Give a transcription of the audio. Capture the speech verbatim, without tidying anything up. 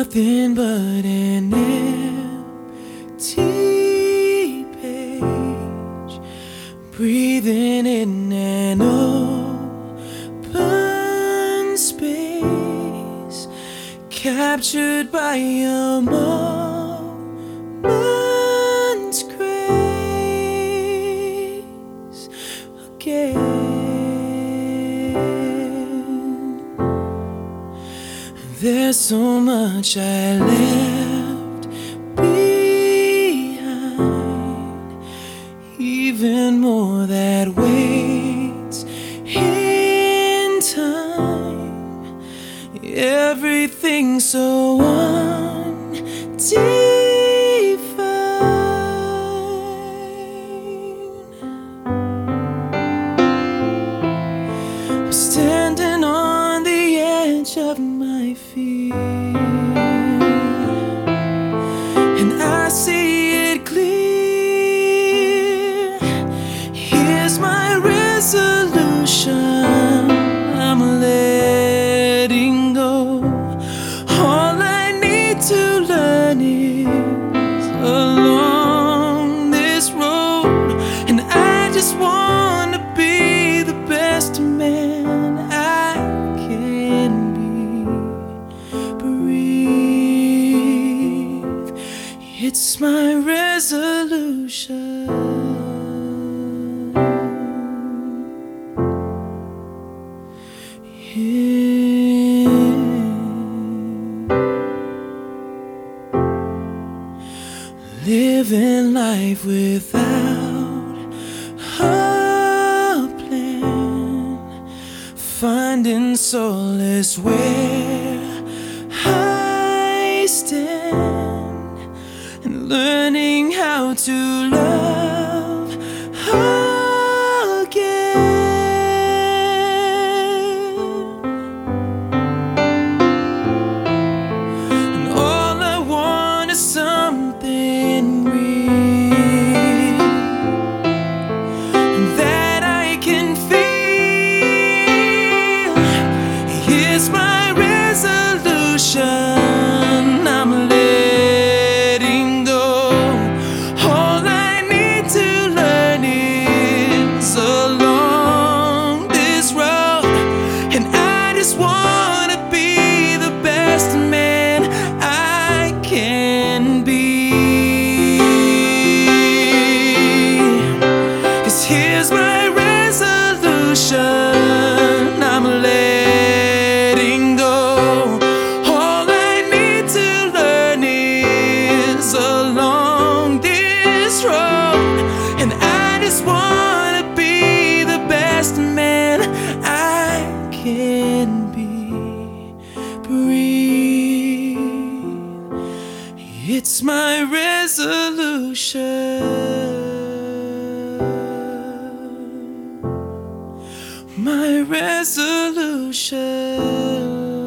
nothing but an empty page, breathing in an open space, captured by a moment's grace again. There's so much I left behind, even more that waits in time. Everything so undefined. I'm standing on the edge of my feet, and I see it clear. Here's my resolution, I'm letting go. All I need to learn is along this road, and I just want to be the best man I can be. Breathe, it's my resolution. Yeah. Living life without a plan, finding solace where I stand, and learning how to love again. And all I want is something real that I can feel. Here's my resolution, I'm letting go. All I need to learn is along this road, and I just want to be the best man I can be. 'Cause here's my resolution, I'm letting go. All I need to learn is along this road, and I just want to be the best man I can be. Breathe, it's my resolution, my resolution.